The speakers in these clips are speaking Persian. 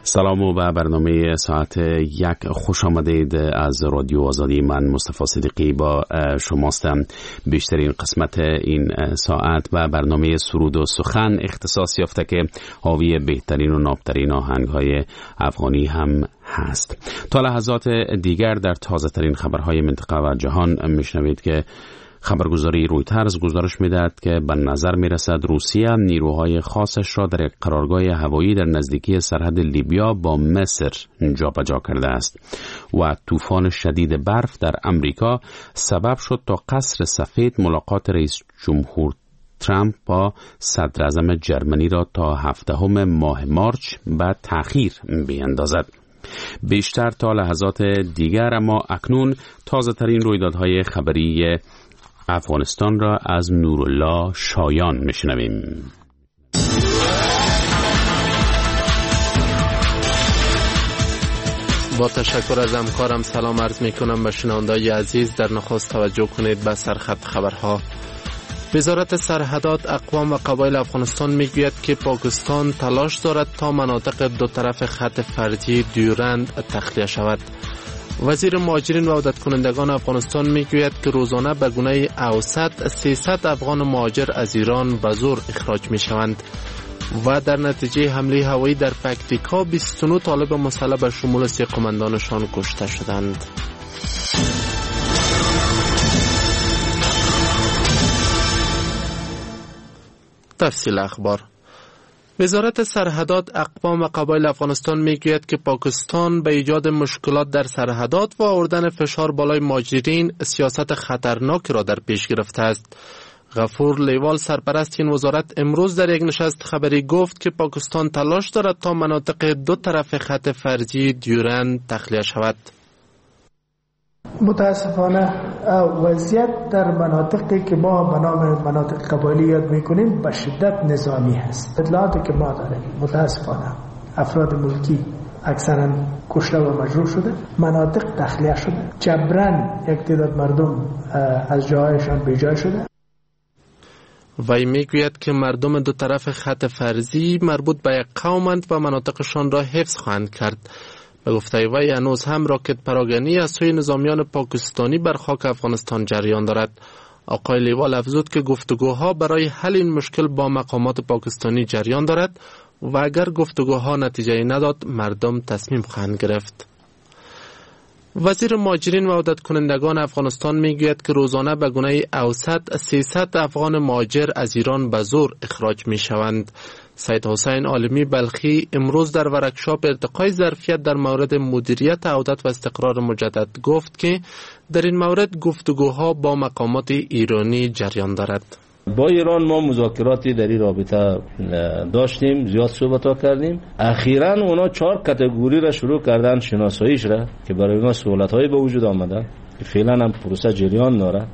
سلام و به برنامه ساعت 1 خوش آمدید از رادیو آزادی. من مصطفی صدیقی با شماستم. بیشترین قسمت این ساعت و برنامه سرود و سخن اختصاص یافته که حاوی بهترین و نابترین آهنگ‌های افغانی هم هست. تا لحظات دیگر در تازه ترین خبرهای منطقه و جهان میشنوید که خبرگزاری رویترز گزارش می‌دهد که به نظر می‌رسد روسیه نیروهای خاصش را در یک قرارگاه هوایی در نزدیکی سرحد لیبیا با مصر جابجا کرده است و طوفان شدید برف در امریکا سبب شد تا قصر سفید ملاقات رئیس جمهور ترامپ با صدر اعظم جرمنی را تا 17 ماه مارچ به تأخیر بیندازد. بیشتر تا لحظات دیگر، اما اکنون تازه ترین رویدادهای خبری افغانستان را از نورالله شایان میشنویم. با تشکر از همکارم سلام عرض میکنم به شنوندگان عزیز. در نخست توجه کنید به سرخط خبرها. وزارت سرحدات اقوام و قبایل افغانستان میگوید که پاکستان تلاش دارد تا مناطق دو طرف خط فرضی دیورند تخلیه شود. وزیر مهاجرین و عودت کنندگان افغانستان میگوید که روزانه به گونه اوسط 300 افغان مهاجر از ایران به زور اخراج می شوند و در نتیجه حمله هوایی در پکتیکا 29 طالب مسلح به شمول 3 قماندانشان کشته شدند. تفصیل اخبار. وزارت سرحدات اقوام و قبایل افغانستان میگوید که پاکستان به ایجاد مشکلات در سرحدات و آوردن فشار بالای مهاجرین سیاست خطرناکی را در پیش گرفته است. غفور لیوال سرپرست این وزارت امروز در یک نشست خبری گفت که پاکستان تلاش دارد تا مناطق دو طرف خط فرضی دیورند تخلیه شود. متاسفانه وضعیت در مناطقی که ما به نام مناطق قبایلی یاد میکنیم به شدت نظامی هست. اطلاعاتی که ما داریم متاسفانه افراد ملکی اکثرا کشته و مجروح شده، مناطق تخلیه شده، جبران یک تعداد مردم از جایشان بیجای شده. وی میگوید که مردم دو طرف خط فرضی مربوط به یک قومند و مناطقشان را حفظ خواهند کرد. به گفته وی هنوز هم راکت پراگنی از سوی نظامیان پاکستانی بر خاک افغانستان جریان دارد. آقای لیوال افزود که گفتگوها برای حل این مشکل با مقامات پاکستانی جریان دارد و اگر گفتگوها نتیجه نداد مردم تصمیم خواهند گرفت. وزیر مهاجرین و عودت کنندگان افغانستان میگوید که روزانه به گونه اوسط 300 افغان مهاجر از ایران به زور اخراج می شوند. سید حسین عالمی بلخی امروز در ورکشاپ ارتقای ظرفیت در مورد مدیریت عودت و استقرار مجدد گفت که در این مورد گفتگوها با مقامات ایرانی جریان دارد. با ایران ما مذاکراتی در این رابطه داشتیم، زیاد صحبت‌ها کردیم. اخیراً اونا 4 کاتگوری را شروع کردن شناساییش را که برای ما سهولت‌های به وجود آمده که فعلا هم پروسه جریان داره.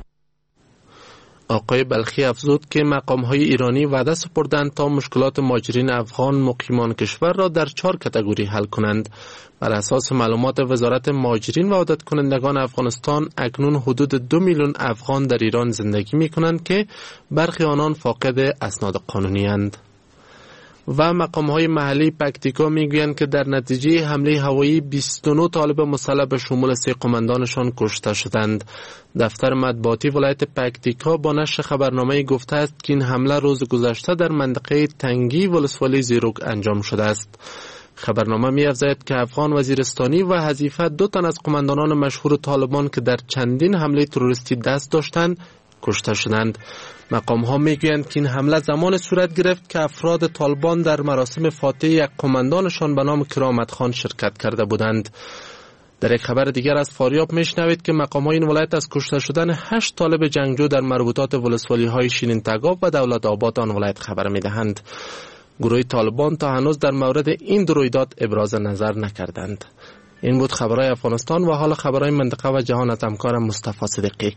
آقای بلخی افزود که مقام‌های ایرانی وعده سپردند تا مشکلات مهاجرین افغان مقیمان کشور را در 4 کاتگوری حل کنند. بر اساس معلومات وزارت مهاجرین و عودت کنندگان افغانستان اکنون حدود 2 میلیون افغان در ایران زندگی می‌کنند که برخی آنان فاقد اسناد قانونی اند. و مقام‌های محلی پکتیکا میگویند که در نتیجه حمله هوایی 29 طالب مسلح به شمول 3 قماندانشان کشته شدند. دفتر مطبوعاتی ولایت پکتیکا با نشر خبرنامه گفته است که این حمله روز گذشته در منطقه تنگی ولسوالی زیروک انجام شده است. خبرنامه می‌افزاید که افغان وزیرستانی و حذیفه 2 تن از قماندانان مشهور طالبان که در چندین حمله تروریستی دست داشتند کشته شدند. مقام‌ها میگویند که این حمله زمان صورت گرفت که افراد طالبان در مراسم فاتحه یک قماندانشان به نام کرامت خان شرکت کرده بودند. در یک خبر دیگر از فاریاب میشنوید که مقام‌های این ولایت از کشته شدن 8 طالب جنگجو در مربوطات ولسوالی‌های شیرین تگاو و دولت آباد آن ولایت خبر می‌دهند. گروه طالبان تا هنوز در مورد این دو رویداد ابراز نظر نکردند. این بود خبرهای افغانستان و حال خبرهای منطقه و جهان از همکارم مصطفی صدیقی.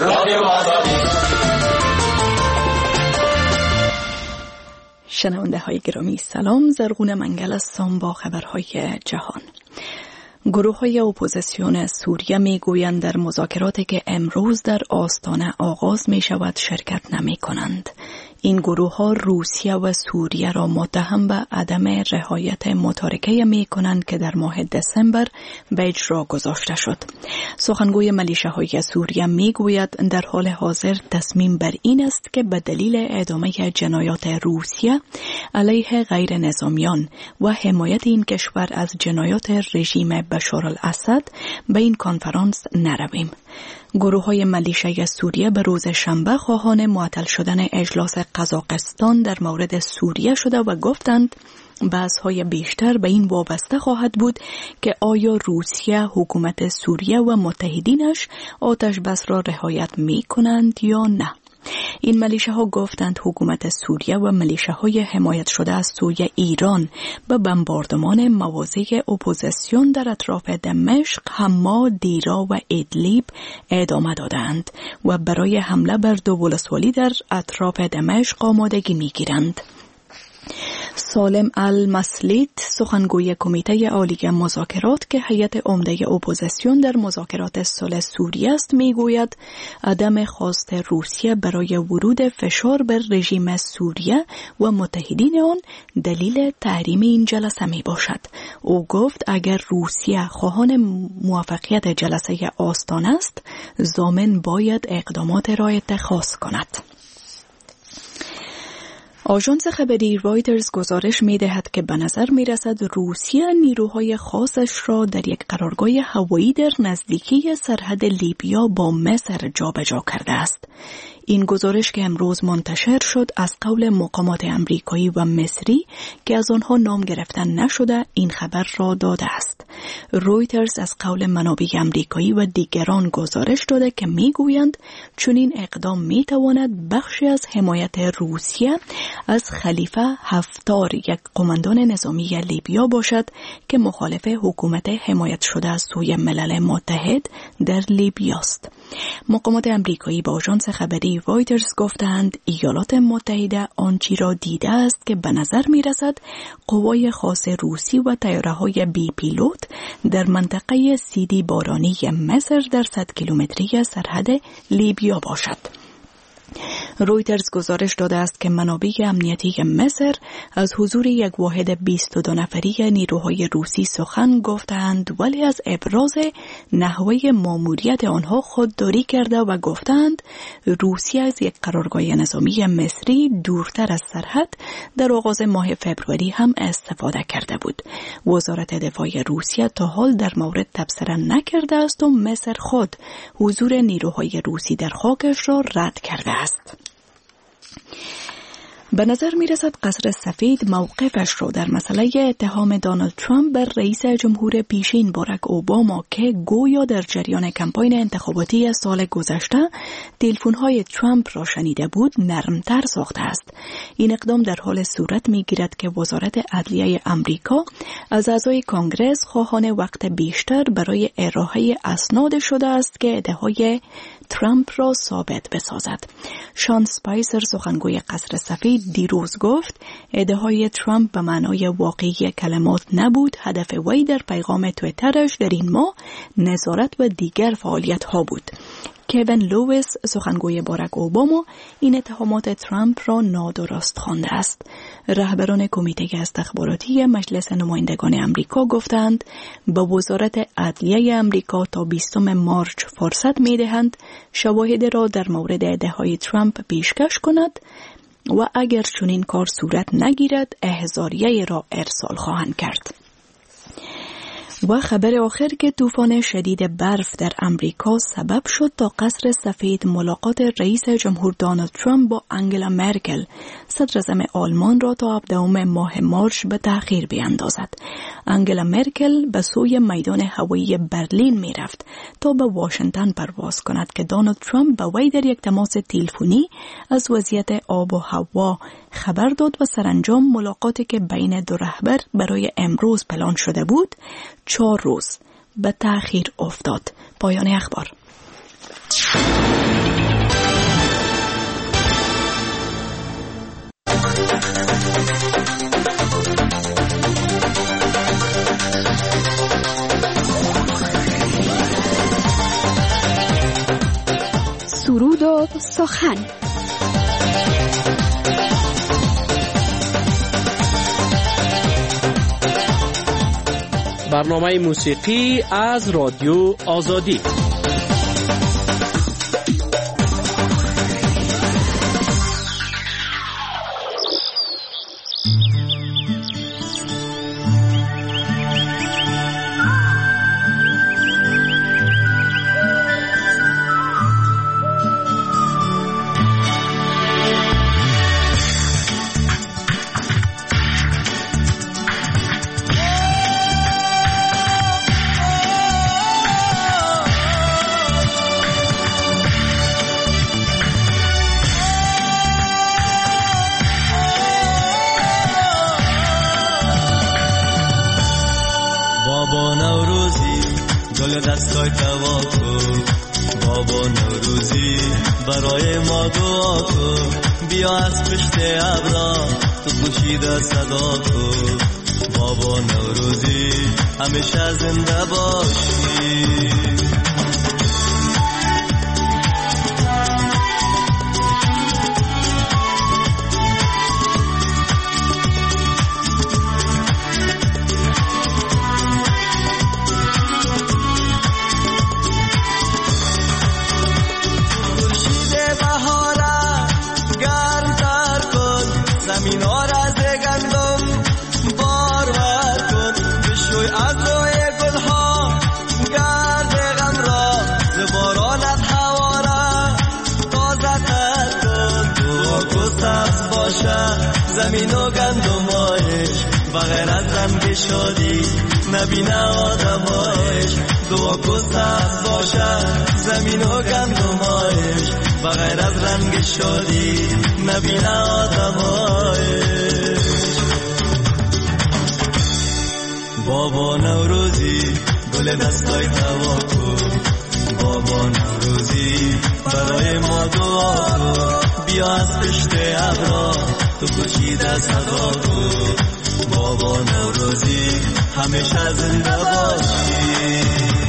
شنونده های گرامی سلام، زرغون منگل هستم با خبرهای جهان. گروه های اپوزیسیون سوریه می گویند در مذاکراتی که امروز در آستانه آغاز می شود شرکت نمی کنند. این گروه ها روسیه و سوریه را متهم به عدم رعایت متارکه می کنند که در ماه دسامبر به اجرا گذاشته شد. سخنگوی ملیشه‌های سوریه می گوید در حال حاضر تصمیم بر این است که به دلیل ادامه جنایات روسیه علیه غیر نظامیان و حمایت این کشور از جنایات رژیم بشار الاسد به این کنفرانس نرویم. گروه های ملیشه سوریه به روز شنبه خواهان معطل شدن اجلاس قزاقستان در مورد سوریه شده و گفتند بحث‌های بیشتر به این وابسته خواهد بود که آیا روسیه، حکومت سوریه و متحدینش آتش بس را رعایت می کنند یا نه. این ملیشه ها گفتند حکومت سوریه و ملیشه های حمایت شده از سوی ایران به بمباردمان مواضع اپوزیسیون در اطراف دمشق، حما، دیرا و ادلیب ادامه دادند و برای حمله بر دو ولسوالی در اطراف دمشق آمادگی می گیرند. سالم المسلیت، سخنگوی کمیته عالی مذاکرات که هیئت عمده اپوزیسیون در مذاکرات صلح سوریه است، میگوید عدم خواست روسیه برای ورود فشار بر رژیم سوریه و متحدین آن دلیل تحریم این جلسه می باشد. او گفت اگر روسیه خواهان موفقیت جلسه آستانه است، ضامن باید اقدامات را اتخاذ کند. آژانس خبری رایترز گزارش می‌دهد که به نظر می‌رسد روسیه نیروهای خاصش را در یک قرارگاه هوایی در نزدیکی سرحد لیبیا با مصر جابجا کرده است. این گزارش که امروز منتشر شد از قول مقامات امریکایی و مصری که از آنها نام گرفتن نشده این خبر را داده است. رویترز از قول منابع امریکایی و دیگران گزارش داده که میگویند چنین اقدام میتواند بخشی از حمایت روسیه از خلیفه حفتار، یک قماندان نظامی لیبیا باشد که مخالف حکومت حمایت شده از سوی ملل متحد در لیبیا است. مقامات امریکایی با آژانس خبری رایترز گفتند ایالات متحده آنچه را دیده است که به نظر می رسد قوای خاص روسی و طیاره‌های بی پیلوت در منطقه سیدی بارانی مصر در 100 کیلومتری سرحد لیبیا باشد. رویترز گزارش داده است که منابع امنیتی مصر از حضور یک واحد 22 نفری نیروهای روسی سخن گفتند، ولی از ابراز نحوه ماموریت آنها خودداری کرده و گفتند روسیه از یک قرارگاه نظامی مصری دورتر از سرحد در آغاز ماه فوریه هم استفاده کرده بود. وزارت دفاع روسیه تا حال در مورد تبصره نکرده است و مصر خود حضور نیروهای روسی در خاکش را رد کرده است. به نظر می رسد قصر سفید موقفش را در مسئله اتهام دونالد ترامپ بر رئیس جمهور پیشین باراک اوباما که گویا در جریان کمپاین انتخاباتی سال گذشته تلفن‌های ترامپ را شنیده بود نرمتر ساخته است. این اقدام در حال صورت می گیرد که وزارت عدلیه امریکا از اعضای کانگرس خواهان وقت بیشتر برای ارائه اسناد شده است که ادعاهای ترامپ را ثابت بسازد. شان سپایسر، سخنگوی قصر سفید، دیروز گفت ادعاهای ترامپ به معنای واقعی کلمات نبود. هدف وی در پیغام توییترش در این ماه نظارت و دیگر فعالیت ها بود. کوین لویس، سخنگوی باراک اوباما، این اتهامات ترامپ را نادرست خوانده است. رهبران کمیته استخباراتی مجلس نمایندگان امریکا گفتند به وزارت عدلیه امریکا تا 20 مارس فرصت می‌دهند شواهد را در مورد ادعاهای ترامپ پیشکش کند و اگر چنین کار صورت نگیرد احضاریه را ارسال خواهند کرد. و خبر آخر که طوفان شدید برف در امریکا سبب شد تا قصر سفید ملاقات رئیس جمهور دونالد ترامپ با انگلا مرکل، صدر اعظم آلمان، را تا 17 ماه مارس به تأخیر بیاندازد. انگلا مرکل به سوی میدان هوایی برلین می رفت تا به واشنگتن پرواز کند که دونالد ترامپ به وی در یک تماس تلفنی از وضعیت آب و هوا خبر داد و سرانجام ملاقاتی که بین دو رهبر برای امروز پلان شده بود 4 روز به تأخیر افتاد. پایان اخبار. سرود و سخن. برنامه موسیقی از رادیو آزادی. بابا نوروزی گل دستای توا کن، بابا نوروزی برای ما دعا کن، بیا از پشت ابرا تو خورشید صدا کن، بابا نوروزی همیشه زنده باشی. زمین و گندمایش بغیر از رنگ شادی نبینه آدمایش، دعا کن سبز باشه زمین و گندمایش بغیر از رنگ شادی نبینه آدمایش. بابا نوروزی گل دستای توا کن، بابا نوروزی برای ما دعا کن، بیا از پشت ابرا تو خورشید صدا کن، بابا نوروزی همیشه زنده باشی.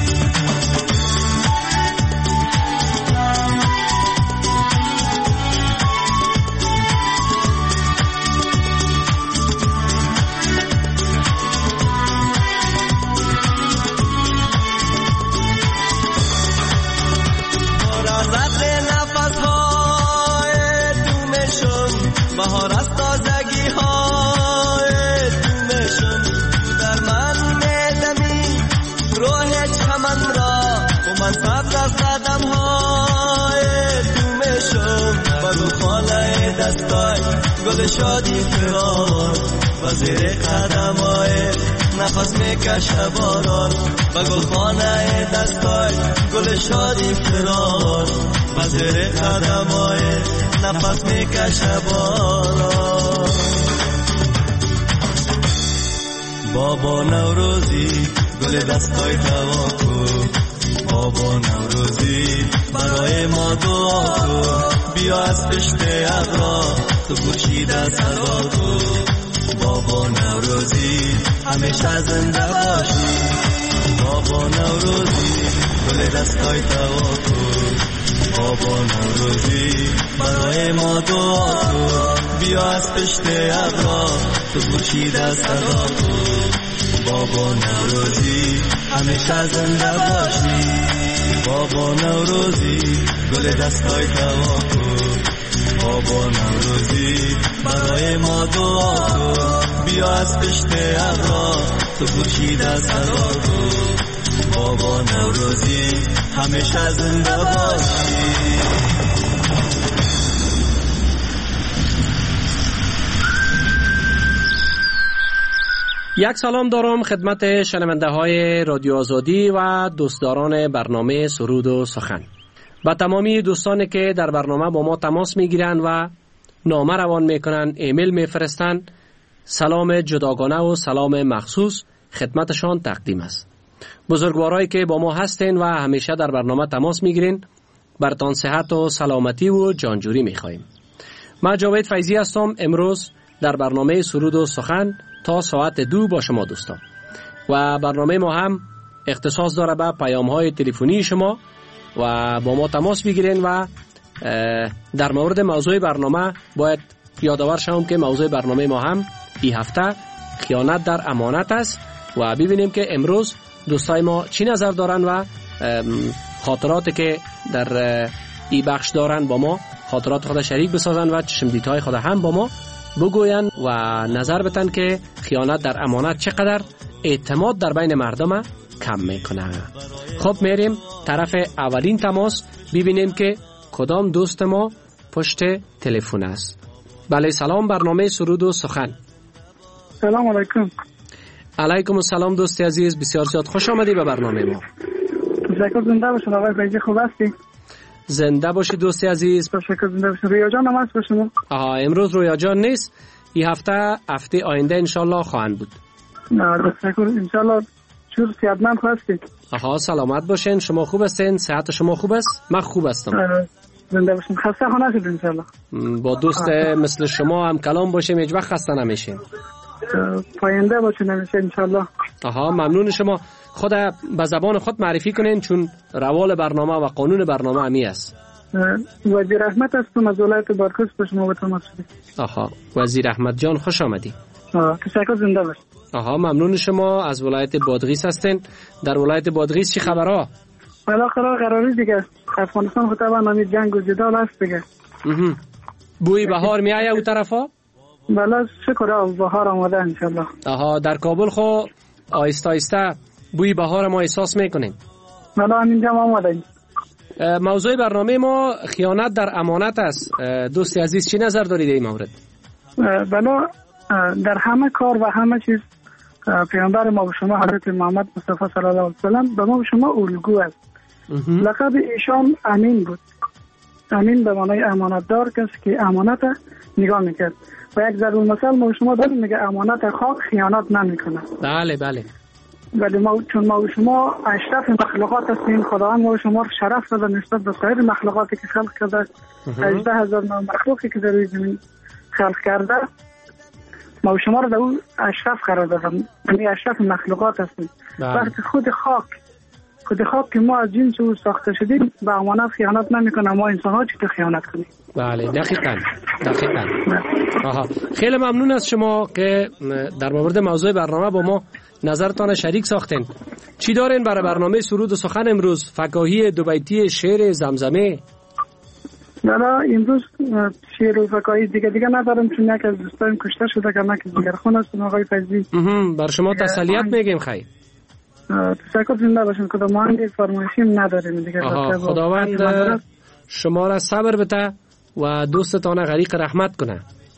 بهار از تازگی های دومشون در من میدمی روح چمن را و من سبز از قدم های دومشون و رو خانه دستای گل شادی فرار و زیر قدم های نفس میکشه باران و گل خانه دستای گل شادی فرار و زیر قدم های نفس میکشه باران. بابا نوروزی گل دستای توا کن، بابا نوروزی برای ما دعا کن، بیا از پشت ابرا تو خورشید صدا کن، بابا نوروزی همیشه زنده باشی. بابا نوروزی گل دستای توا کن، بابا نوروزی برای ما دعا کن، بیا از پشت ابرا تو خورشید صدا کن، بابا نوروزی همیشه زنده باشی. بابا نوروزی گل دستای توا کن، بابا نوروزی برای ما دعا کن، بیا از پشت ابرا تو خورشید صدا کن، بابا نوروزی همیشه زنده باشی. یک سلام دارم خدمت شنونده های رادیو آزادی و دوستداران برنامه سرود و سخن. و تمامی دوستانی که در برنامه با ما تماس میگیرند و نامه روان میکنند، ایمیل میفرستند، سلام جداگانه و سلام مخصوص خدمتشان تقدیم است. بزرگوارایی که با ما هستین و همیشه در برنامه تماس میگیرین، برتان صحت و سلامتی و جانجوری میخوایم. من جاوید فیضی هستم. امروز در برنامه سرود و سخن تا ساعت 2 با شما دوستان و برنامه ما هم اختصاص داره به پیام های تلفنی شما و با ما تماس بگیرین و در مورد موضوع برنامه باید یادآور شوم که موضوع برنامه ما هم این هفته خیانت در امانت است و ببینیم که امروز دوستای ما چی نظر دارن و خاطراتی که در این بخش دارن با ما خاطرات خود شریک بسازن و چشمدیدهای خود هم با ما بگوین و نظر بتن که خیانت در امانت چقدر اعتماد در بین مردم کم میکنه. خب میریم طرف اولین تماس ببینیم که کدام دوست ما پشت تلفن است. بله سلام، برنامه سرود و سخن. سلام علیکم. علیکم السلام دوست عزیز، بسیار زیاد خوش آمدی به برنامه ما. تشکر، زنده باشید آقای فیضی، خوب هستی؟ زنده باشید دوست عزیز. تشکر، زنده باشید. رویا جان هم هست با شما؟ امروز رویا جان نیست، این هفته آینده انشالله خواهند بود. تشکر، انشالله. چور صحتمند هستید؟ سلامت باشین. شما خوب هستین؟ صحت شما خوب است؟ من خوب هستم. زنده باشین، خسته نشید انشالله. با دوست مثل شما هم کلام باشیم، هیچ وقت خسته نمیشیم. پاینده باشین همیشه انشالله. ممنون شما. خود به زبان خود معرفی کنین چون روال برنامه و قانون برنامه همی است. وزیر احمد هستم از ولایت بادغیس، به شما به تماس شدیم. وزیر احمد جان خوش آمدی. تشکر، زنده باشید. ممنون شما. از ولایت بادغیس هستین. در ولایت بادغیس چی خبرها؟ والا قراری دیگه افغانستان خود طبعا همین جنگ و جدال هست دیگه. بوی بهار می آید او طرفا؟ والا شکر بهار آمده انشالله. در کابل خو آیسته آیسته بوی بهار ما احساس میکنیم. والا همینجا آمده. موضوع برنامه ما خیانت در امانت است. دوست عزیز چی نظر دارید این مورد؟ والا در همه کار و همه چیز پیامبر ما به شما حضرت محمد مصطفی صلی الله علیه و سلم به ما به شما الگو است. لقب ایشان امین بود. امین به معنای امانتدار، کسی که امانت نگاه میکرد. و یک ضرب المثل ما به شما داریم میگه امانت خاک خیانت نمیکنه. بله. ولی چون ما به شما اشرف مخلوقات هستیم، خداوند ما به شما شرف داده نسبت به سایر مخلوقاتی که خلق کرده. 18000 مخلوقی که در روی زمین خلق کرده، ما به شما رو در اون اشرف قرار دادم. یعنی اشرف مخلوقات هستیم. وقتی خود خاک که ما از جنس او ساخته شدیم به امانت خیانت نمیکنه، ما انسان ها چطور خیانت کنیم؟ بله دقیقاً. خیلی ممنون از شما که در مورد موضوع برنامه با ما نظرتان شریک ساختین. چی دارین برای برنامه سرود و سخن امروز؟ فکاهی دو بیتی، شعر، زمزمه؟ نه امروز شعر و فکاهی دیگه ندارم، چون یک از دوستایم کشته شده که من که جگرخون هستم آقای فیضی. بر شما تسلیت میگیم. خیر تشکر، زنده باشین. کدام مانگی فرمایشیم نداریم دیگه. خداوند شما را صبر بده و دوستتان غریق رحمت کنه.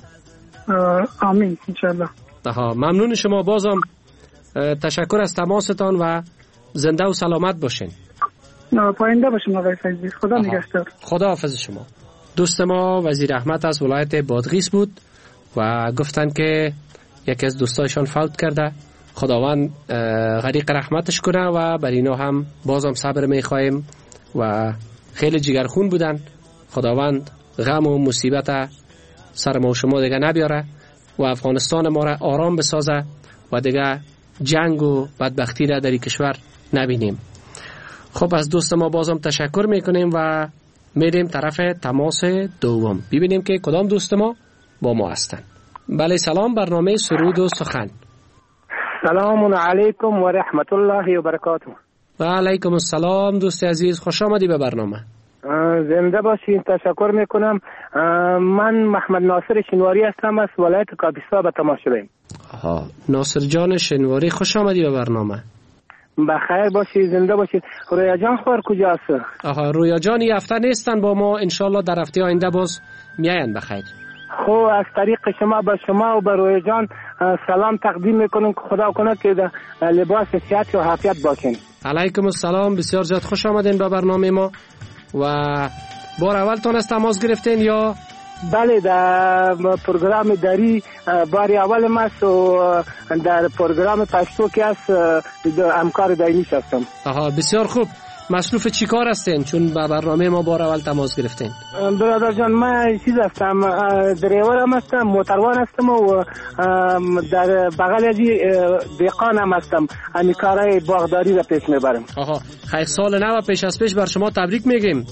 آمین انشالله. ممنون شما. بازم تشکر از تماستان و زنده و سلامت باشین. پاینده باشین آقای فیضی. خدا نگهدار. خدا حافظ شما. دوست ما وزیر احمد از ولایت بادغیس بود و گفتن که یکی از دوستایشان فوت کرده. خداوند غریق رحمتش کنه و بر اینا هم بازم صبر میخوایم و خیلی جگرخون بودن. خداوند غم و مصیبت سر ما و شما دیگه نبیاره و افغانستان ما را آرام بسازه و دیگه جنگ و بدبختی را در این کشور نبینیم. خب از دوست ما بازم تشکر میکنیم و میریم طرف تماس دوم ببینیم که کدام دوست ما با ما هستن. بله سلام، برنامه سرود و سخن. سلام علیکم و رحمت الله و برکاته. و علیکم السلام دوست عزیز، خوش آمدی به برنامه. زنده باشین. تشکر میکنم. من محمد ناصر شنواری هستم از ولایت کاپیسا به تماس شدیم. ناصر جان شنواری، خوش آمدی به برنامه. بخیر باشی، زنده باشی. رویا جان خور کجاست؟ رویا جان این هفته نیستن با ما، انشالله در هفته آینده باز میاین بخیر. خب از طریق شما به شما و به رویا جان سلام تقدیم میکنم که خدا کنه که لباس صحت و عافیت باشین. علیکم السلام، بسیار زیاد خوش آمدین به برنامه ما. و بار اول تان از تماس گرفتین یا؟ بله، در پروگرام داری بار اول ماست و در پروگرام پشتو که است همکار دایمی هستم. بسیار خوب. مصروف چی کار هستین چون به برنامه ما بار اول تماس گرفتین؟ برادر جان من چیز هستم، دریور هم هستم، موتروان هستم و در بغل از دیقان هم هستم. همین کارهای باغداری را پیش میبرم. خیر، سال نو پیش از پیش بر شما تبریک میگیم.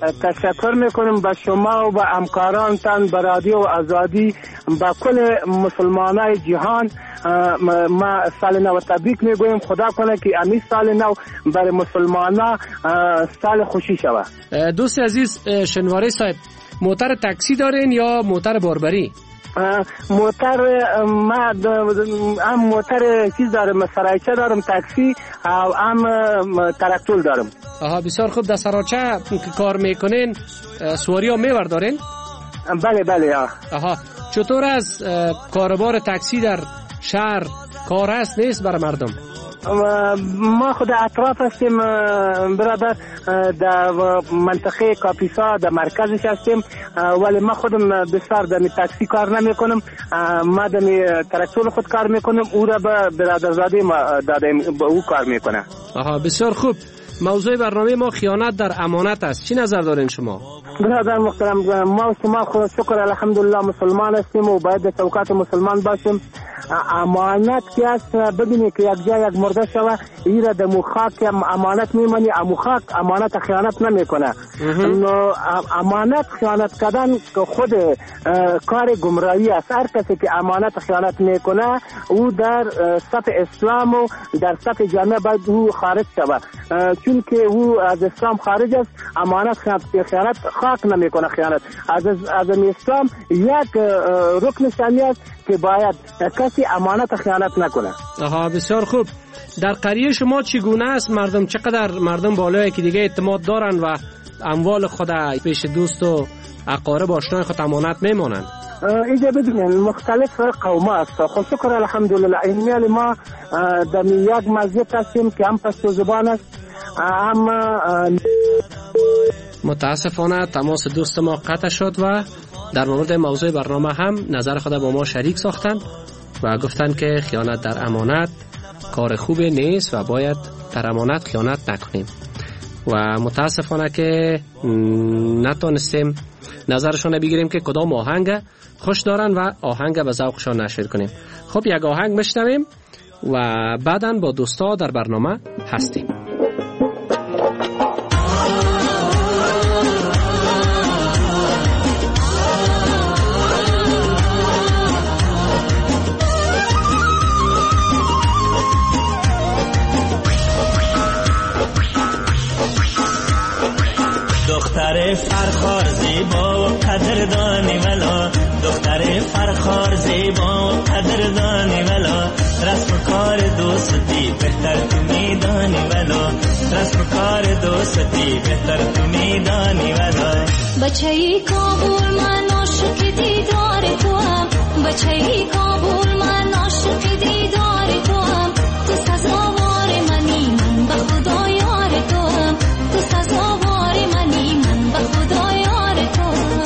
تشکر میکنیم به شما و به همکارانتان، به رادیو آزادی، به کل مسلمانای جهان. ما سال نو تبریک میگویم. خدا کنه که امی سال نو برای مسلمانا سال خوشی شود. دوست عزیز شنواری صاحب، موتر تاکسی دارین یا موتر باربری؟ موتر ما هم موتر چیز دارم، سرایچه دارم، تاکسی، هم ترکتول دارم. آها، بسیار خوب. در سرایچه که کار میکنین سواری ها میوردارین؟ بله بله. آها، چطور از کاروبار تاکسی در شهر کار هست نیست برای مردم؟ ما خود اطراف هستیم برادر، در منطقه کاپیسا در مرکزش هستیم، ولی ما خودم بسیار در تاکسی کار نمی کنم. ما در ترکتور خود کار میکنم، او را به برادرزاده ما دادیم، به او کار میکنه. آها، بسیار خوب. موضوع برنامه ما خیانت در امانت است. چی نظر دارین شما؟ برادر محترم، ما و شما خدا شکر الحمدلله مسلمان هستیم و باید در چوکات مسلمان باشیم. امانت که است، ببینی که یک جای یک مرده شوه، ایره در مخاک امانت میمانی، مخاک امانت خیانت نمیکنه. امانت خیانت کردن که خود کار گمراهی است. هر کسی که امانت خیانت میکنه او در صف اسلام و در صف جامعه باید او خارج شوه، چون که او از اسلام خارج است. امانت خیانت خاک نمیکنه. خیانت از اسلام یک رکن ثانی است که باید کسی امانت خیانت نکنه. آها، بسیار خوب. در قریه شما چگونه است؟ مردم چقدر مردم بالایی که دیگه اعتماد دارن و اموال خود پیش دوست و اقارب آشنای خود امانت میمونن؟ اینجا بدونین مختلف قوم است. خب شکر الحمدلله. این ما در یک مسجد هستیم که هم پشتو زبان است، هم متاسفانه تماس دوست ما قطع شد و در مورد موضوع برنامه هم نظر خود با ما شریک ساختن و گفتن که خیانت در امانت کار خوبی نیست و باید در امانت خیانت نکنیم و متاسفانه که نتونستیم نظرشون بگیریم که کدام آهنگ خوش دارن و آهنگ به ذوقشان نشر کنیم. خب یک آهنگ میشنویم و بعداً با دوستا در برنامه هستیم. دختر فرخار زیبا و قدردانی ولا، دختر فرخار زیبا و قدردانی ولا، رسم کار دوستی بهتر تو میدانی ولا، رسم کار دوستی بهتر تو میدانی ولا. بچه‌ای کابل من عاشق دیدار تو هم، بچه‌ای کابل من عاشق دیدار تو هم، تو سزاوار منی من به خدا یار تو هم، تو سزاوار منی من به خدا یار تو هم.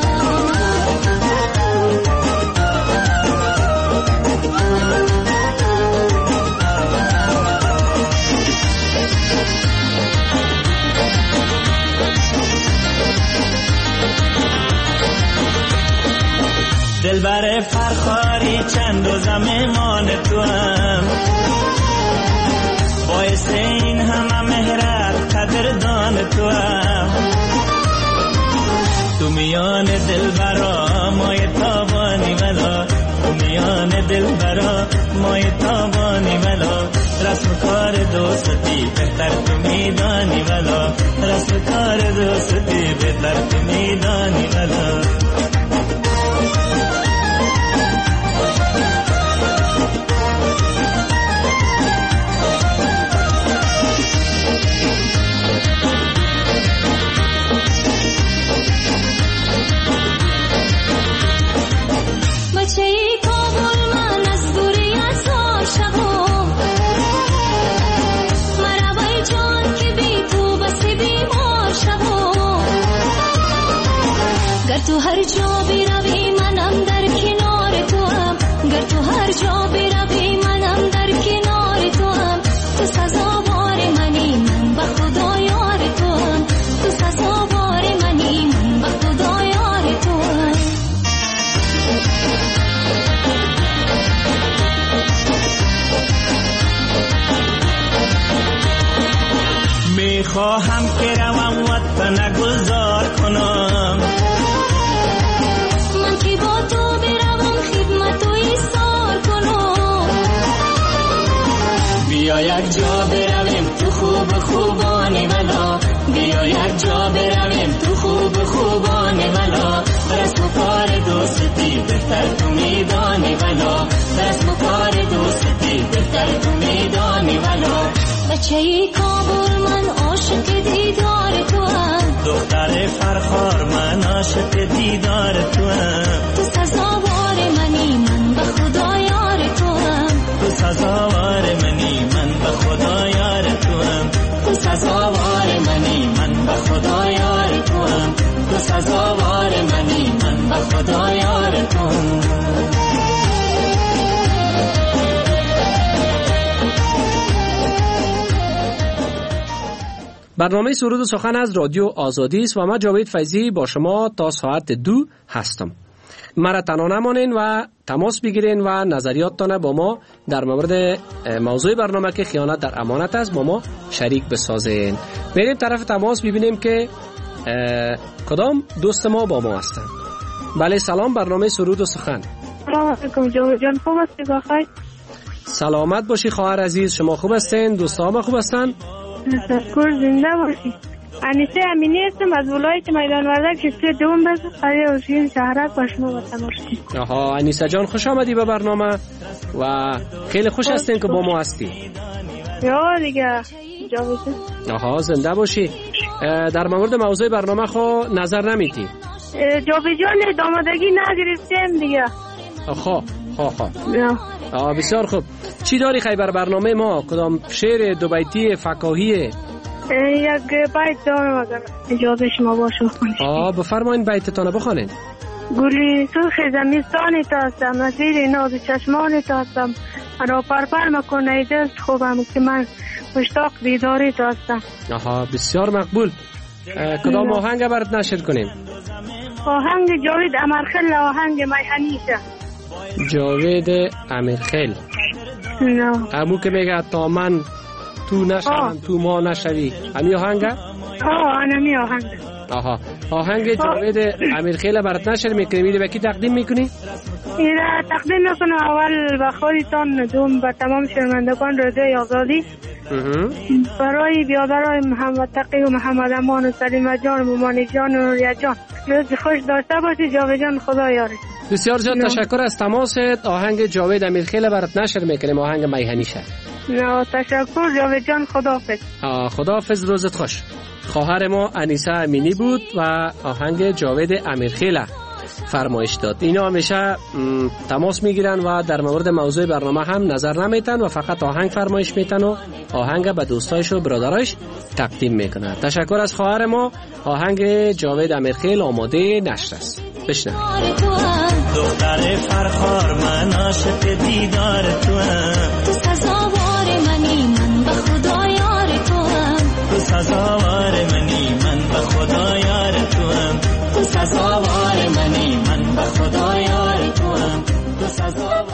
دلبر فرخاری چند روزم مهمان تو هم، باعث این همه مهرت قدردان تو هم، تو میان دلبرا مای تابانی ولا، تو میان دلبرا مای تابانی ولا، رسم کار دوستی بهتر تو میدانی ولا، رسم کار دوستی بهتر تو میدانی ولا. بچه‌ای کابل من از دوری از عاشقم، مرا جان که بی تو بس بیمار شوم، گر تو هر جا بروی منم در کنار تو هم، گر تو هر جا بروی منم در کنار تو هم، تو سزاوار منی من به خدا یار تو هم، تو سزاوار منی من به خدا یار تو هم. میخواهم که روم و وطن نگذار کنم. من که با تو بروم خدمت و ایثار کنم. بیا یک جا برویم تو خوب خوبان ولا، بیا یک جا برویم تو خوب خوبان ولا. رسم و کار دوستی بهتر تو میدانی ولا، رسم و کار دوستی بهتر تو میدانی ولا. بچه کابل من عاشق دیدار تو هم، دختر فرخار من عاشق دیدار تو هم. تو سزاوار منی من به خدا یار تو هم، تو سزاوار منی من به خدا یار تو هم. تو سزاوار منی من به خدا یار تو هم. تو سزاوار منی من به خدا یار تو هم. برنامه سرود و سخن از رادیو آزادی است و من جاوید فیضی با شما تا ساعت 2 هستم. مرا تنها نمانین و تماس بگیرین و نظریاتتان با ما در مورد موضوع برنامه که خیانت در امانت است با ما شریک بسازین. بریم طرف تماس ببینیم که کدام دوست ما با ما هستن. بله سلام، برنامه سرود و سخن. سلام علیکم جاوید جان، خوب هستی بخیر؟ سلامت باشی خواهر عزیز، شما خوب هستین؟ دوستان خوب هستن؟ تشکر، زنده باشی. انیسه امینی هستم از ولایت میدان وردک، کشتی دوم بس قریه حسین شهرک با شما با تماشتی. آها انیسه جان، خوش آمدی به برنامه و خیلی خوش هستین که با ما هستی. یا دیگه جاوید. آها زنده باشی. در مورد موضوع برنامه خو نظر نمیتی؟ جاوید جان دامادگی نگرفتیم دیگه. آها بسیار خوب. چی داری خیبر برنامه ما؟ کدام شعر دو بیتی فکاهی؟ یک بیت دارم اگر اجازه شما باشه بخونید. بفرمایید بیتتان بخونید. گلی سرخ زمستانی تاستم، نظیر ناز چشمانی تاستم، را پرپر مکنه دست خوبم که من مشتاق دیداری تاستم. بسیار مقبول. کدام آهنگ برات نشر کنیم؟ آهنگ جاوید امیرخیل، آهنگ میهنیشه. جاوید امیرخیل نه امو که میگه تا من تو نشوم تو ما نشوی، همی آهنگ؟ همی آهنگ. آهنگ جاوید امیرخیل برات نشر میکنی، به کی تقدیم میکنی؟ ایره تقدیم میکنم اول به خودتان، دوم به تمام شنوندگان رادیو آزادی، برای بیادرای محمد تقی و محمد امان و سلیم جان و ممانی جان و نوریا جان. روز خوش داشته باشی جاوید جان، خدا یاری. بسیار جان تشکر از تماست. آهنگ جاوید امیرخیل برات نشر میکنیم، آهنگ میهنیشه. نه تشکر جاوید جان، خداحافظ. خداحافظ، روزت خوش. خواهر ما انیسه امینی بود و آهنگ جاوید امیرخیل فرمایش داد. اینا همیشه تماس میگیرن و در مورد موضوع برنامه هم نظر نمیتن و فقط آهنگ فرمایش میتن و آهنگ به دوستایش و برادرایش تقدیم میکنن. تشکر از خواهر ما. آهنگ جاوید امیرخیل آماده نشر است. بشنوید. دختر فرخار من عاشق دیدار تو هم، تو سزاوار منی من به خدا یار تو هم، تو سزاوار منی من به خدا یار تو هم. تو سزاوار منی من به خدا یار تو هم. تو سزاوار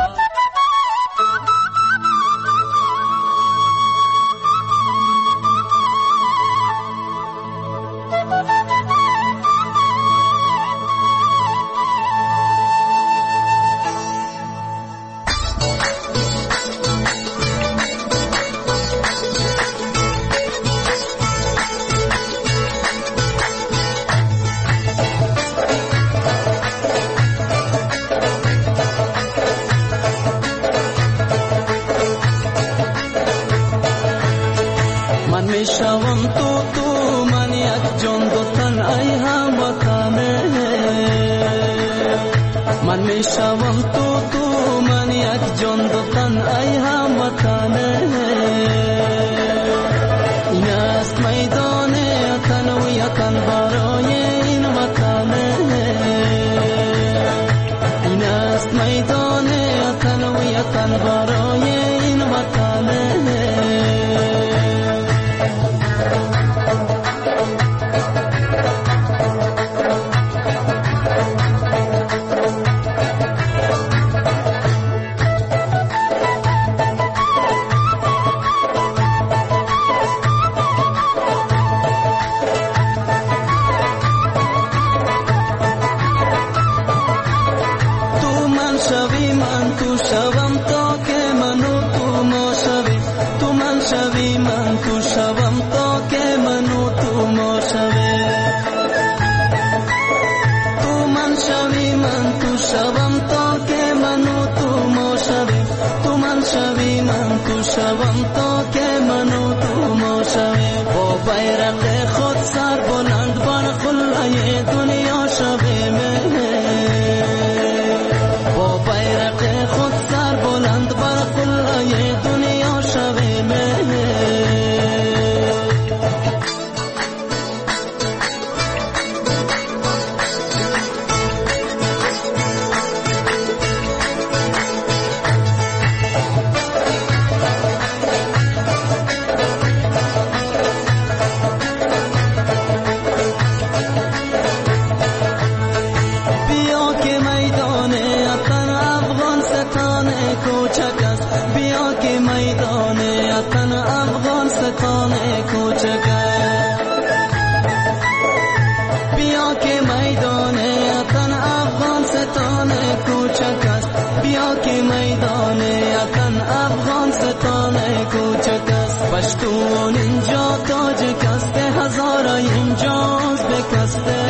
میشوم تو من یک جان دو تن ای هموطنه، من میشوم تو من یک جان دو تن ای هموطنه. این است میدان تن و یکن برای این وطنه، این است میدان تن و یکن برای این وطنه. شوی من تو شوم تا که من و تو ما شویم تو من شوی من تو شوم تا که من و تو ما شویم تو من شوی من تو شوم تا که من و تو ما شویم با بیرق خود سر بلند بر قله دنیا شویم با بیرق خود سر بلند بر قله دنیا شویم پشتون اینجا تاج کسته هزارا اینجاز بکسته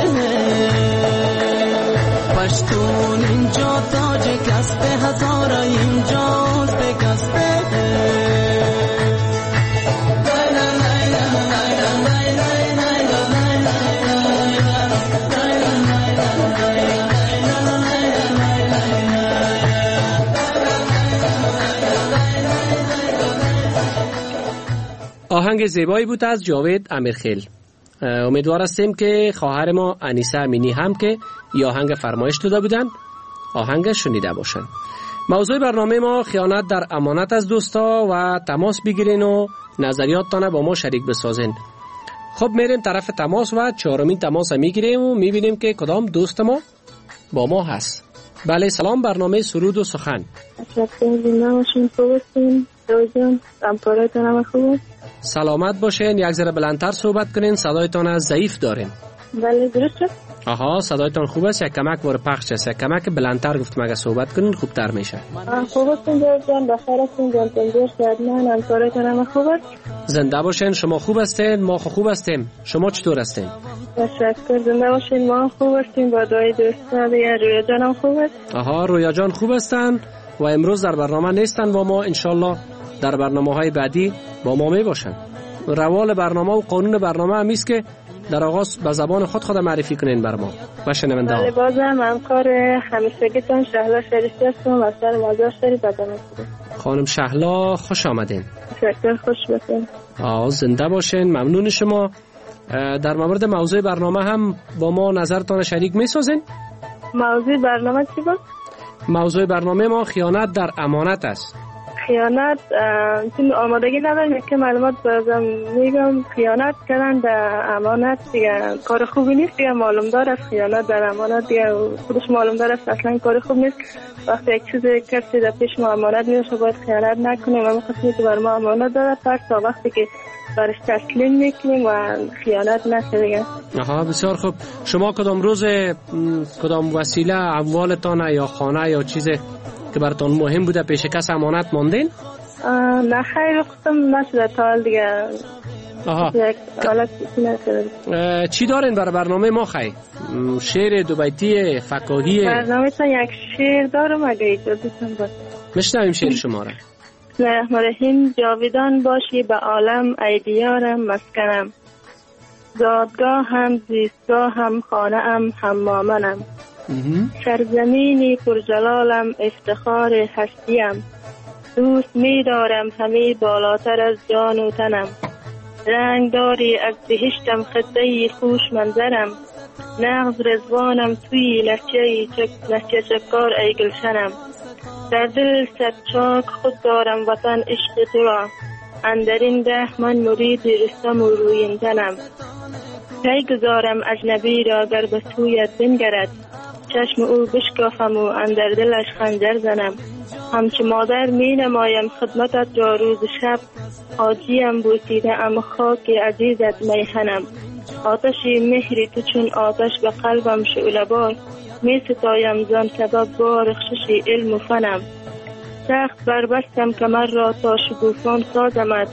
پشتون اینجا تاج کسته هزارا اینجاز بکسته آهنگ زیبایی بود از جاوید امیرخیل. امیدوار هستیم که خواهر ما انیسه امینی هم که این آهنگ فرمایش داده بودن آهنگ شنیده باشن. موضوع برنامه ما خیانت در امانت از دوستا و تماس بگیرین و نظریاتتان با ما شریک بسازین. خب میریم طرف تماس و چهارمین تماس میگیریم و میبینیم که کدام دوست ما با ما هست. بله سلام، برنامه سرود و سخن. سلامت باشین، یک ذره بلندتر صحبت کنین، صدایتان از ضعیف دارین. بله درسته؟ آها صدایتان خوب است، یک کمک وار پخش است، یک کمک بلندتر گفتم اگه صحبت کنین خوبتر میشه. خوب هستین جان، بخیر هستین جان، تنجور شدمن، همکارتان هم خوب است؟ زنده باشین، شما خوب هستین، ما خوب هستیم، شما چطور هستین؟ تشکر، زنده باشین، ما خوب هستیم، با دعای دوستان دیگه. رویا جان هم خوب است؟ آها رویا جان خوب هستن و امروز در برنامه نیستن و ما انشالله در برنامه‌های بعدی با ما می باشن. روال برنامه و قانون برنامه هم است که در آغاز به زبان خود معرفی کنین بر ما و شنونده ها. بله بازم همکار همیشگیتان شهلا شریفی هستم و سر مازار شریف بدم هستم. خانم شهلا خوش آمدین. تشکر، خوش باشین. زنده باشین، ممنون شما. در مورد موضوع برنامه هم با ما نظرتان شریک می سازین؟ موضوع برنامه چی بود؟ موضوع برنامه ما خیانت در امانت است. خیانت چون آمادگی نداریم که معلومات بازم میگم خیانت کردن در امانت دیگه کار خوبی نیست دیگه. معلوم داره از خیانت در امانت دیگه خودش معلوم داره اصلا کار خوب نیست. وقتی یک چیز کسی در پیش ما امانت میشه باید خیانت نکنیم. اما کسی که بر ما امانت داره پس تا وقتی که برش تسلیم میکنیم و خیانت نشه دیگه. آها بسیار خوب. شما کدام روز کدام وسیله اموالتان یا خانه یا چیز که براتون مهم بوده پیش کس امانت ماندین؟ نه خیر خودم نشده تا حال دیگه. آها چی دارین برای برنامه ما خیر؟ شعر دو بیتی فکاهی برنامه تا یک شعر دارم اگه اجازه باشه میشنویم شعر شما را. بسم الله الرحمن الرحیم. جاویدان باشی به عالم ای دیارم مسکنم، زادگاه هم زیستگاه هم خانه ام حمامنم، سرزمینی پرجلالم افتخار هستیم، دوست می دارم همی بالاتر از جان و تنم، رنگ داری از بهشتم خطهی خوش منظرم، نغز رزوانم توی لحچه چکار ای گلشنم، در دل صد چاک خود دارم وطن عشق تو را، اندرین ده من مرید رستم و رویندنم، پی گذارم اجنبی را گر به سویت بنگرد، چشم او بشکافم و اندر دلش خنجر زنم، همچه مادر می نمایم خدمتت را روز شب، حاجیم بوسیده ام خاک عزیزت میهنم، آتشی مهری تو چون آتش به قلبم شعله بار، می ستایم زان سبب با رخشش علم و فنم، سخت بربستم کمر را تا شگوفان سازمت،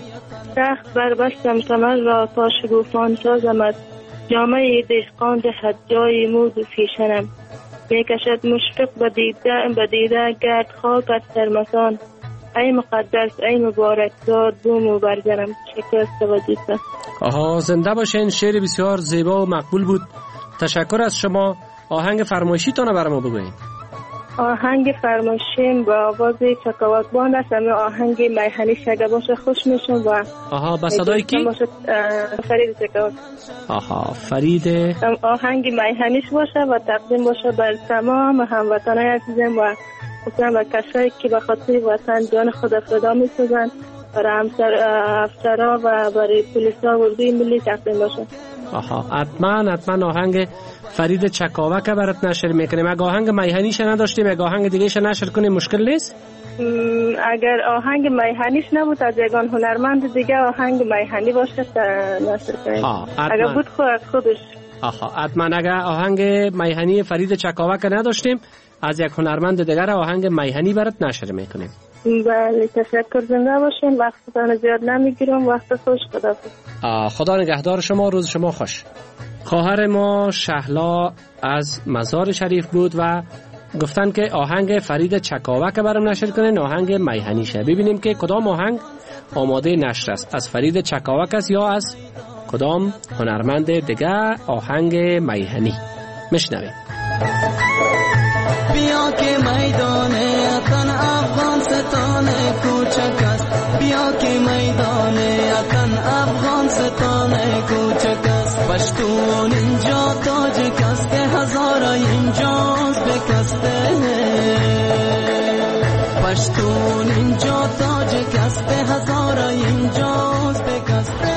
سخت بربستم کمر را تا شگوفان سازمت، جامعه دهقان دهد جای مود و فیشنم. میکشد مشفق به دیده گرد خاکت سرمسان، ای مقدس ای مبارک زاد بوم و برگرم. شکر از توجهتان. آها، زنده باشین. شعر بسیار زیبا و مقبول بود. تشکر از شما. آهنگ فرمایشی تانه برای ما بگوین. آهنگ فرمایشیم با آواز چکاوک باند است. آهنگ میهنی شگه باشه خوش میشم. و آها، با صدای کی؟ فرید چکاوک. آها، فرید. آهنگ میهنیش باشه و تقدیم باشه بر تمام هموطنان عزیزم و خصوصا به کسایی که به خاطر وطن جان خود فدا می‌سازن، برای افسرها و برای پلیس‌ها و اردوی ملی تقدیم باشه. آها، حتما آهنگ فرید چکاوک برات نشر میکنیم. اگه آهنگ میهنیش نداشتیم، اگه آهنگ دیگه‌ش نشر کنیم مشکل نیست؟ اگر آهنگ میهنیش نبود، از یگان هنرمند دیگه آهنگ میهنی باشه نشر کنیم. اگر بود خودش. آها، حتما اگر آهنگ میهنی فرید چکاوک نداشتیم، از یک هنرمند دیگر آهنگ میهنی برات نشر میکنیم. بله، تشکر. زنده باشین. وقتتان زیاد نمیگیرم. وقت خوش. خدا نگهدار شما. روز شما خوش. خواهر ما شهلا از مزار شریف بود و گفتن که آهنگ فرید چکاوک برام نشر کنین، آهنگ میهنیشه. ببینیم که کدام آهنگ آماده نشر است، از فرید چکاوک است یا از کدام هنرمند دیگه آهنگ میهنی. میشنویم. بیا که میدان وطن افغانستان کوچک است، بیا که میدان وطن افغانستان کوچک است. پشتون اینجا تاجک است که هزارا اینجاز بکسته، پشتون اینجا تاجک است که هزارا اینجاز بکسته.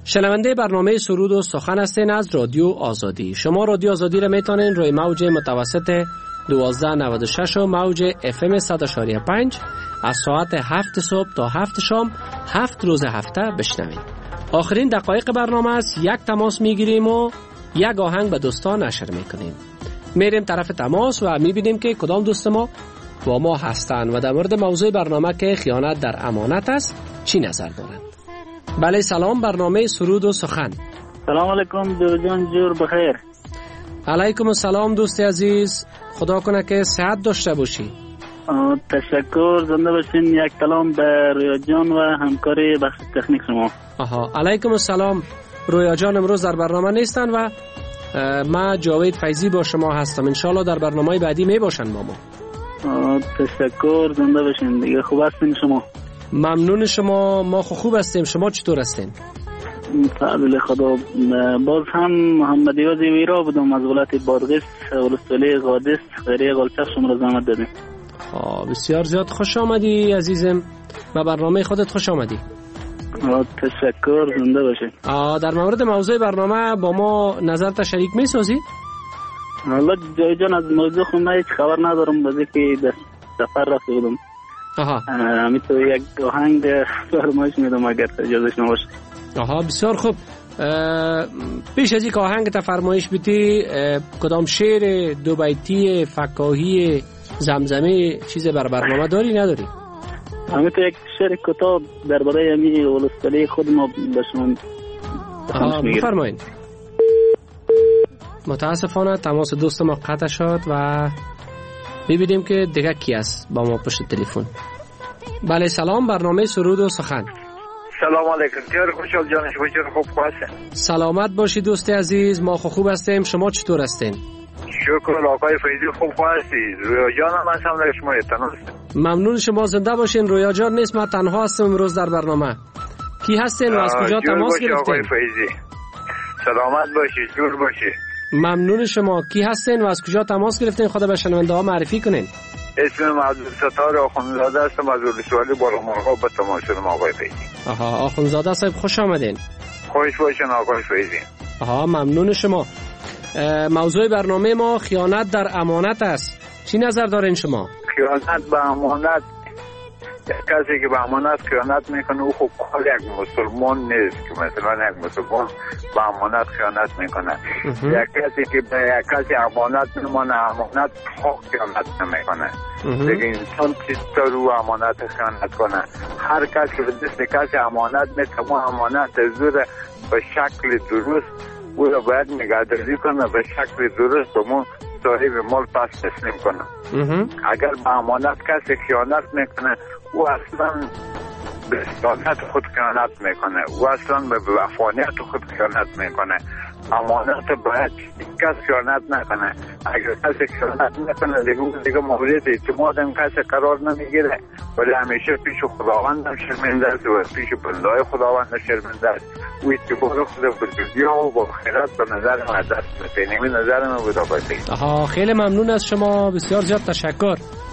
شنونده برنامه سرود و سخن هستین از رادیو آزادی. شما رادیو آزادی را میتونین روی موج متوسط 1296 و موج FM 100.5 از ساعت 7 صبح تا 7 شام 7 روز هفته بشنوید. آخرین دقایق برنامه است. یک تماس میگیریم و یک آهنگ به دوستان نشر میکنیم. میریم طرف تماس و میبینیم که کدام دوست ما با ما هستند و در مورد موضوع برنامه که خیانت در امانت است چی نظر دارند. بله سلام، برنامه سرود و سخن. سلام علیکم جان، جور بخیر. علیکم السلام دوست عزیز، خدا کنه که صحت داشته باشی. تشکر، زنده باشین. یک کلام به رویا جان و همکاری بخش تکنیک شما. علیکم السلام. رویا جان امروز در برنامه نیستن و ما جاوید فیضی با شما هستم. انشالله در برنامه بعدی می باشن با ما. تشکر، زنده باشین. دیگه خوب هستین شما؟ ممنون شما. ما خوب هستیم. شما چطور هستین؟ فضل خدا. باز هم محمد یازی ویرا بودم از ولایت بادغیس، ولسوالی قادس، خیریه غالچه. شما را زحمت دادیم. بسیار زیاد خوش آمدی عزیزم. به برنامه خودت خوش آمدی. تشکر، زنده باشید. در مورد موضوع برنامه با ما نظرت شریک می سازی؟ والله جای جان از موضوع خود من هیچ خبر ندارم، بازی که در سفر رفته بودم. همین تو یک آهنگ فرمایش میدم اگر اجازهش نباشه. بسیار خوب. پیش از این که آهنگ تا فرمایش بیتی کدام شعر دو بیتی فکاهی زمزمه چیز بر برنامه داری نداری؟ همین تو یک شعر کتاب درباره امی ولسوالی خود ما به شما بفرمایین. متاسفانه تماس دوست ما قطع شد و ببینیم که دیگه کی است با ما پشت تلفن. بله سلام، برنامه سرود و سخن. سلام علیکم. جان خوشحال جان، شما چطور؟ خوب هستین؟ سلامت باشی دوست عزیز. ما خوب هستیم. شما چطور هستین؟ شکر آقای فیضی، خوب هستید؟ رویا جان هم هستم در شما تنها هستم. ممنون شما، زنده باشین. رویا جان نیست، ما تنها هستم امروز در برنامه. کی هستین و از کجا تماس گرفتین؟ آقای فیضی سلامت باشید، جور باشید. ممنون شما. کی هستین و از کجا تماس گرفتین؟ خدا به شنونده ها معرفی کنین. اسمم عبدالستار آخوندزاده هستم از ولسوالی بالامرغاب به تماس شدم آقای فیضی. آخوندزاده صاحب خوش آمدین. خوش باشین آقای فیضی. ممنون شما. موضوع برنامه ما خیانت در امانت است. چی نظر دارین شما؟ خیانت به امانت، کسی که به امانت خیانت میکنه او خب یک مسلمان نیست که مثلا یک مسلمان به امانت خیانت میکنه. یک کسی که به یک کسی امانت میمانه، امانت حق خیانت نمیکنه. دیگه انسان چطور رو امانت خیانت کنه؟ هر کسی که به دست کسی امانت میتونه امانت زور به شکل درست او را باید نگهداری کنه، به شکل درست به ما صاحب مال پس تسلیم کنه. اگر به امانت کسی خیانت میکنه او اصلا به صداقت خود خیانت میکنه، او اصلا به وفانیت خود خیانت میکنه. امانت باید کس خیانت نکنه. اگر کسی خیانت نکنه دیگه مورد اعتماد این کسی قرار نمیگیره، ولی همیشه پیش خداوند هم شرمنده است و پیش بندای خداوند هم شرمنده است. او اعتبار خود به دنیا و با خیرات به نظر من دست میده. نمی نظر من بود آقای فیضی. خیلی ممنون از شما، بسیار زیاد تشکر.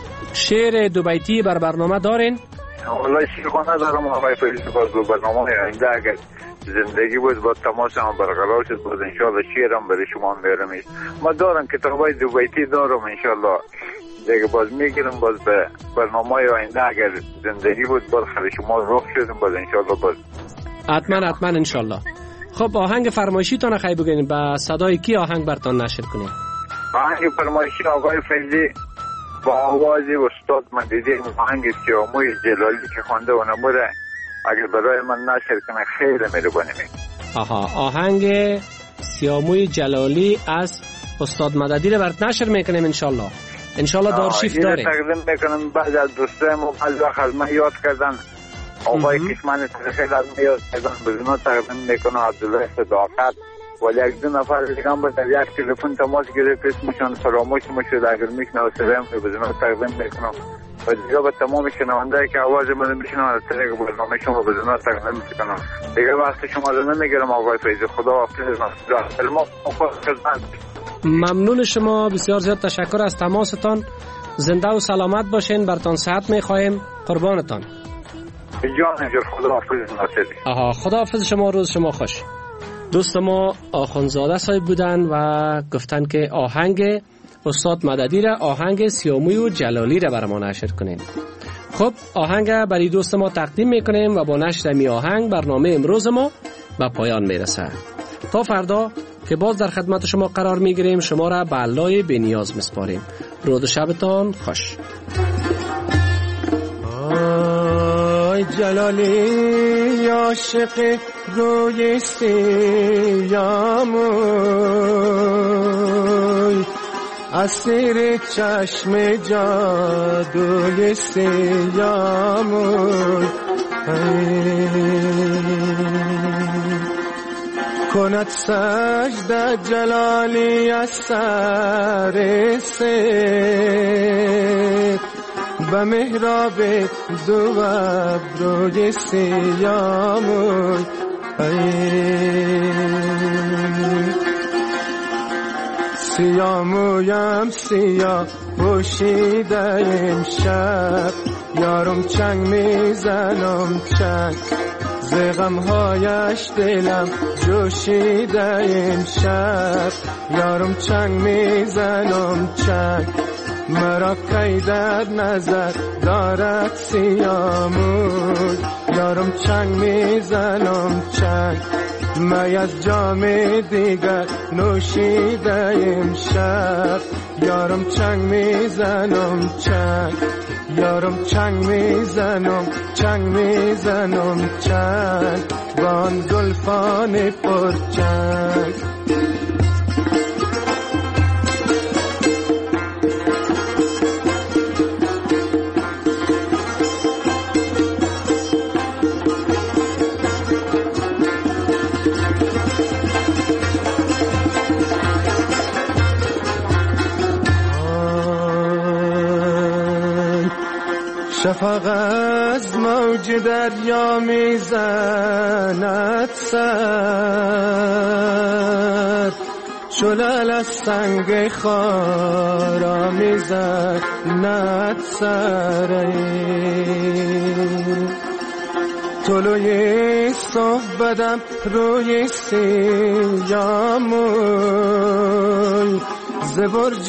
شعر دو بیتی بر برنامه دارین؟ والله شعر خانه دارم آقای فیضی. باز دو برنامه آینده اگر زندگی بود با تماس هم برقرار شد باز انشالله شعرم برای شما میارم. ما دارم کتابای دو بیتی دارم انشالله دیگه باز میگیرم باز به برنامه آینده اگر زندگی بود باز خیلی شما رخ شدیم باز انشالله باز حتما انشالله. خب آهنگ فرمایشی تان خیلی بگین با صدای کی آهنگ برتان نشر کنیم؟ آهنگ فرمایشی آقای فیضی با آوازی استاد مدیدی آهنگ سیاموی جلالی که خوانده و نموده اگر برای من نشر کنه خیلی مهربانی میکنم. آهنگ سیاموی جلالی از استاد مددی رو برات نشر میکنیم انشالله دارشیف داره. تقدیم میکنم بعد از دوستایم و بعض وقت از من یاد کردن آقای کشمن خیلی از من یاد کردن بدونا تقدیم میکنم عبدالله صداقت ولی یک دو نفر دیگه هم باید یک تلفن تماس گرفت اسمشان فراموش میشد اگر میشناسیدم بدونا تقدیم میکنم و دیگه به تمام شنونده که آواز من میشنم از طریق برنامه شما بدونا تقدیم میکنم. دیگه وقت شما رو نمیگیرم آقای فیضی. خدا حافظ. ممنون شما، بسیار زیاد تشکر از تماستان. زنده و سلامت باشین، برتان صحت میخواهیم. قربانتان. جان جور خداحافظ ناصری. آها خداحافظ شما، روز شما خوش. دوست ما آخوندزاده صاحب بودن و گفتن که آهنگ استاد مددی را، آهنگ سیاموی و جلالی را برای ما نشر کنیم. خب آهنگ برای دوست ما تقدیم میکنیم و با نشر می آهنگ برنامه امروز ما به پایان میرسه. تا فردا که باز در خدمت شما قرار میگیریم، شما را به الله بی‌نیاز میسپاریم. روز شبتان خوش. آی جلالی عاشق روی سیاموی، اسیر چشم جادوی سیاموی، کند سجده جلالی از سر سید به محراب دو ابروی سیاموی، سیامویم سیاه پوشیده امشب، یارم چنگ میزنم چنگ، ز غمهایش دلم جوشیده امشب، یارم چنگ میزنم چنگ، مرا کی در نظر دارد سیاموی، یارم چنگ میزنم چنگ، می از جام دیگر نوشیده امشب، یارم چنگ میزنم چنگ، یارم چنگ میزنم چنگ میزنم چنگ، وان زلفان پرچنگ. شفق از موج دریا میزند سر، شلال از سنگ خارا میزند سر، طلوع صبح بدم روی سیاموی، ز برج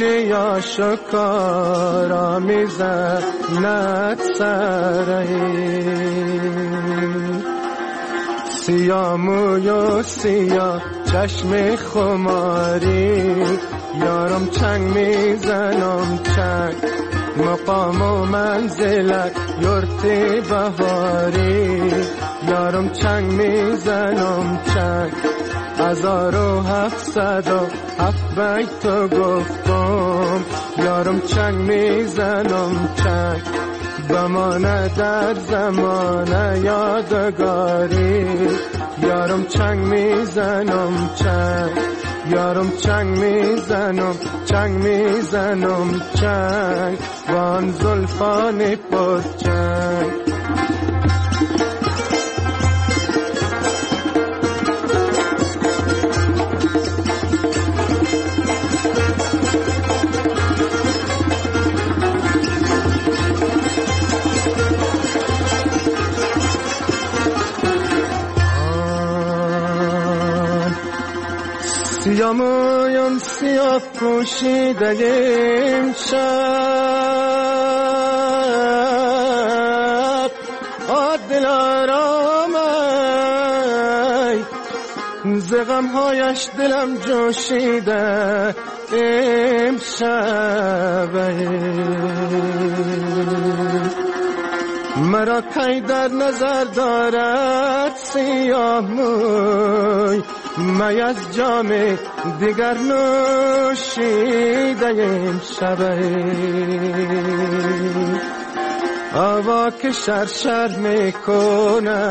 آشکارا میزند سر، سیاموی و سیاه چشم خماری، یارم چنگ میزنم چنگ، مقام و منزلت یورت بهاری، یارم چنگ میزنم چنگ، 1707 بیت تو گفتم، یارم چنگ میزنم چنگ، بمانه در زمان یادگاری، یارم چنگ میزنم چنگ، یارم چنگ میزنم چنگ میزنم چنگ، وان زلفان پرچنگ. سیامویم سیاه پوشیده امشب، دلارام ز غمهایش دلم جوشیده امشب، مرا کی در نظر دارد سیاموی، می از جام دیگر نوشیده امشب، هوا که شرشر میکنه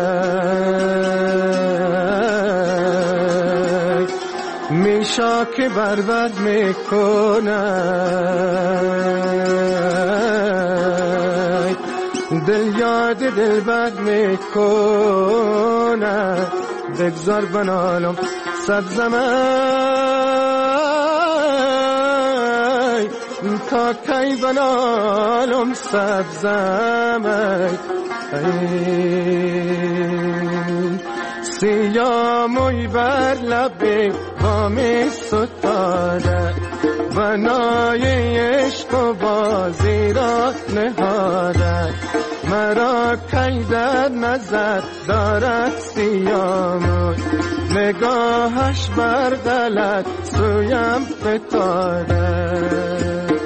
میشا که بربد میکنه، دل یاد دل بد میکنه، بگذار بنالم سبزم تا کی بنالم سبزم، سیاموی بر لب بام ستاره بنای عشق و بازی را نهاده مرا کی در نظر دارد سیاموی نگاهش بر غلط سویم فتاده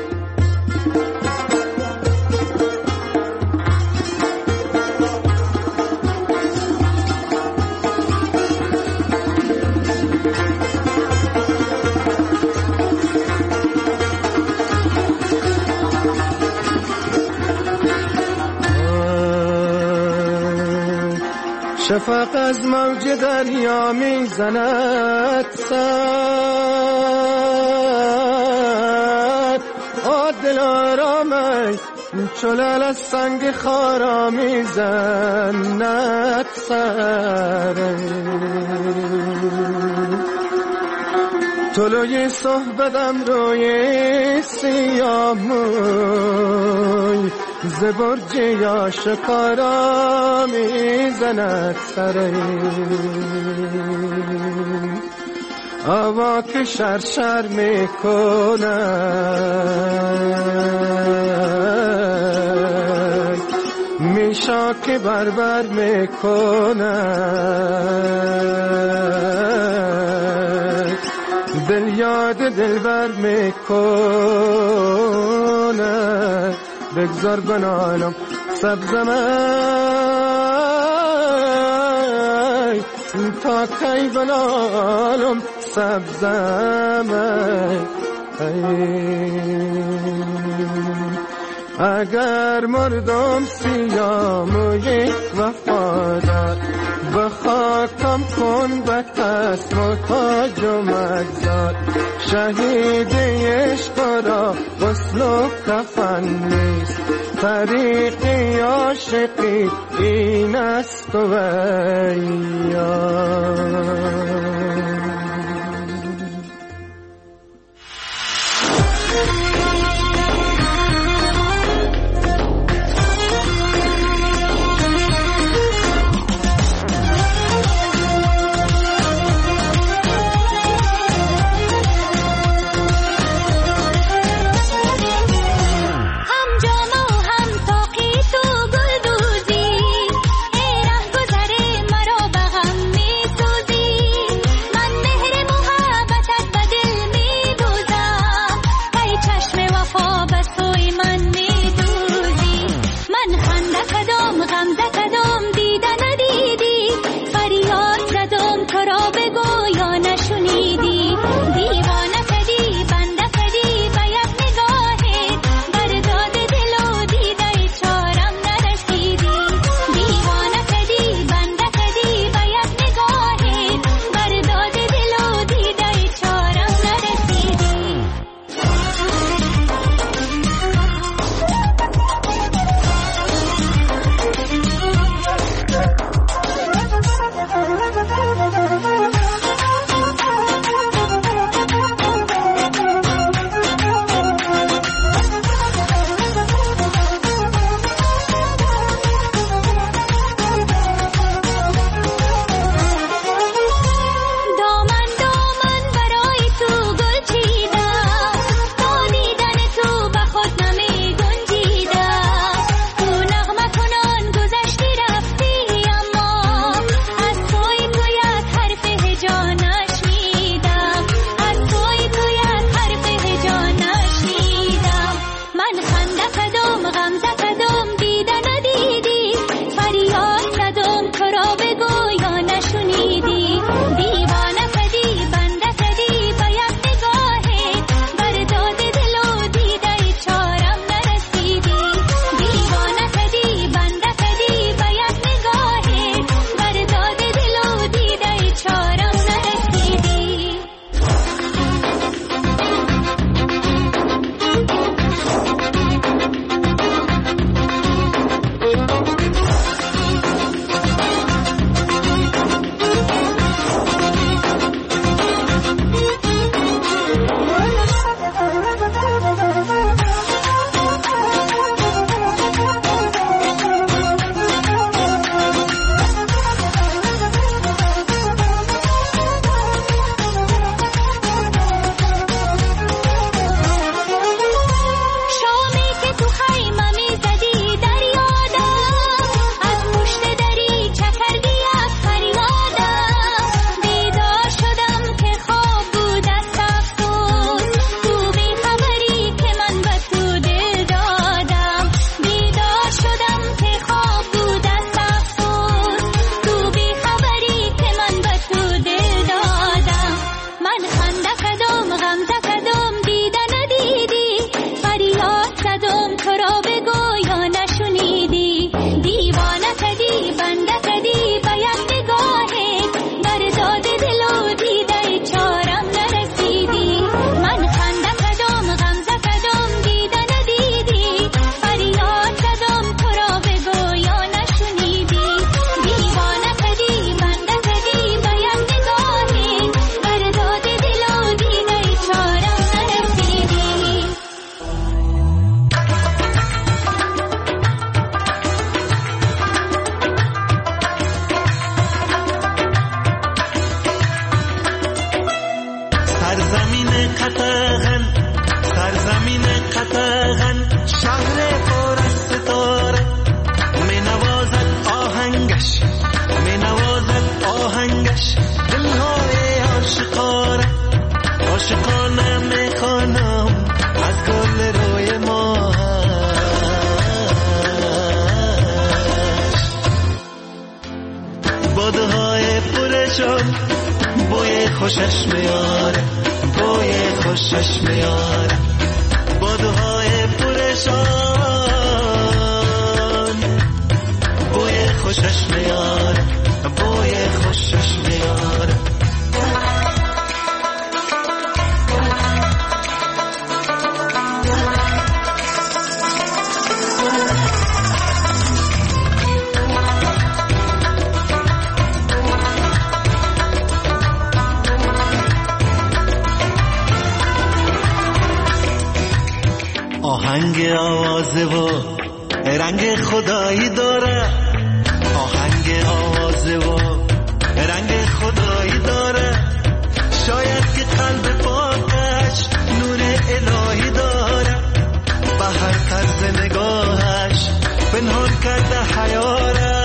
شفق از موج دریا می زند سر دل آرامی چلال از سنگ خارا می زند سر طلوی صحبتم روی سیاموی زبرج یا شکارا میزند سری آوا که شرشر میکند میشا که بربر میکند دل یاد دلبر میکند بگذار بنالم سبزمای تا کی بنالم سبزمای اگر مردم سیاموی وفادار به خاکم کن به قسم و تاج و مگذار شهید عشق را غسل و کفن نیست طریق عاشقی این است و آهنگش دلهای عاشقانه عاشقانه میخوانم از گل روی ماهش بادهای پرشان بوی خوشش میاره بوی خوشش میاره بادهای پرشان بوی خوشش میاره بوی خوشش میاره آهنگ آوازه و رنگ خدایی داره آهنگ آوازه و رنگ خدایی داره شاید که قلب پاکش نور الهی داره به هر طرز نگاهش پنهان کرده حیاره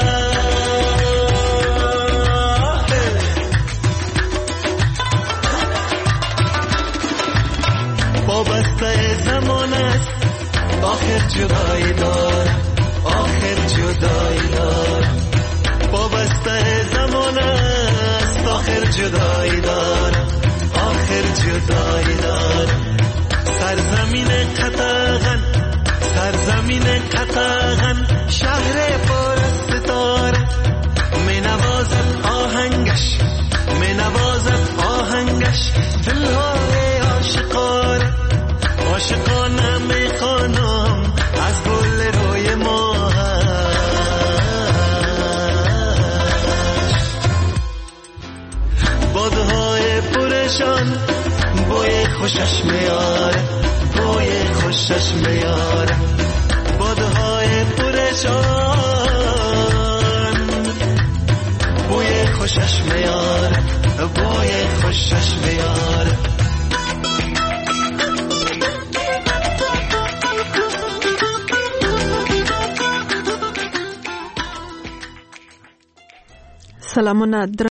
وابسته زمان است آخر جدایی دار آخر جدایی دار وابسته زمان است آخر جدایی دار آخر جدایی دار سرزمین قطغن سرزمین قطغن شهر پر از ستاره می نوازد آهنگش می نوازد آهنگش دلهای عاشقانه عاشقانه میخوانم از گل روی ماهش بادهای پرشان بوی خوشش میاره بوی خوشش میاره بادهای پرشان بوی خوشش میاره بوی خوشش میاره سلامونه